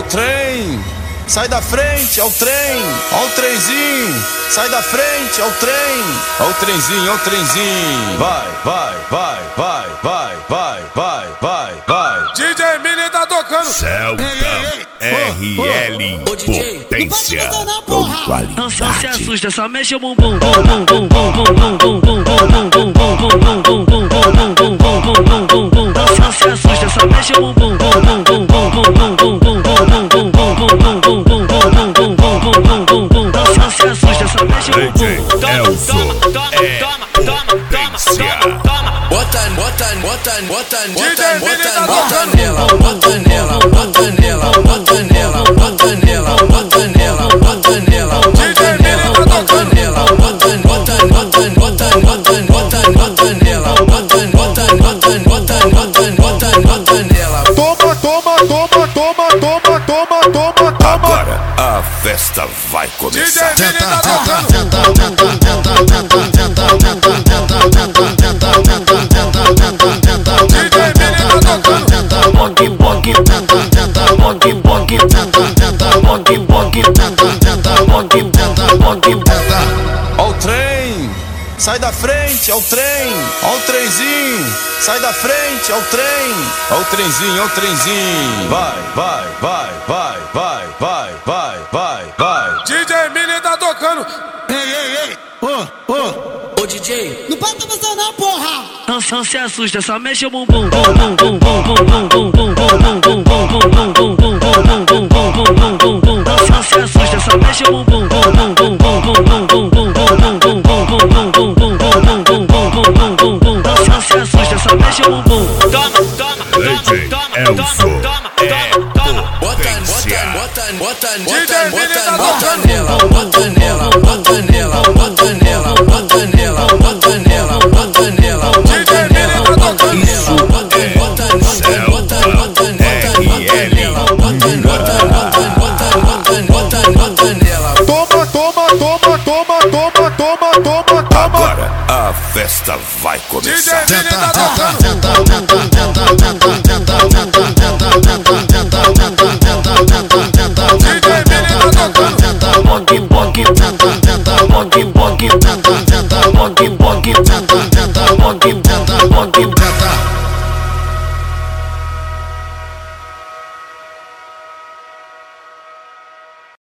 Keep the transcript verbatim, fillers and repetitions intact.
trem, sai da frente, é o trem, ó o trenzinho, sai da frente, é o trem, ó o trenzinho, ó o trenzinho, vai, vai, vai, vai, vai, vai, vai, vai, vai. D J Mini tá tocando. Celta R L Potência com qualidade. Não se assusta, só mexe o bumbum. Não se assusta, só mexe o bumbum. Não se assusta, só mexe o bumbum. D J Elson é Potência. Bota, bota, bota, bota, D J bota, Mini tá bota tocando. nela, bota nela, bota nela, bota nela, bota nela, bota nela, bota nela, bota nela, bota nela, bota, bota, bota, bota, bota, bota, bota nela, bota, bota, bota, bota, bota, bota, bota nela. Toma, toma, toma, toma, toma, toma, toma, toma. Agora a festa vai D J começar. Mini tá tocando. Tenta, tenta, tenta, tenta, tenta, tenta, tenta, tenta, tenta, tenta, tenta, tenta, D J Mini tá tocando. Bog, bog, tenta, tenta, bog, bog, tenta, tenta, bog, bog, tenta, tenta, bog, tenta, bog, tenta. Ó o trem, sai da frente, é o trem, ó o trenzinho, sai da frente, é o trem, ó o trenzinho, ó o trenzinho, vai, vai, vai, vai, vai, vai, vai, vai, vai. D J Mini tá tocando. Ei, ei, ei, ô, ô, Ô D J, não pode confusão não, porra! Não, não se assusta, só mexe o bumbum. Não se assusta, só mexe o bumbum. Não se assusta, só mexe o bumbum. Toma, toma, D J Elson é Potência. bota, bota, D J Mini bota, tá bota tocando. nela, bota nela, bota nela, bota nela, bota nela, bota nela, bota nela, bota nela, bota nela, bota, bota, bota, bota, bota, bota nela, bota, bota, bota, bota, bota, bota nela. Toma, toma, toma, toma, toma, toma, toma, toma. Agora a festa vai D começar. J Mini tá tocando. Tenta, tenta, tenta, tenta, tenta, tenta, tenta, tenta,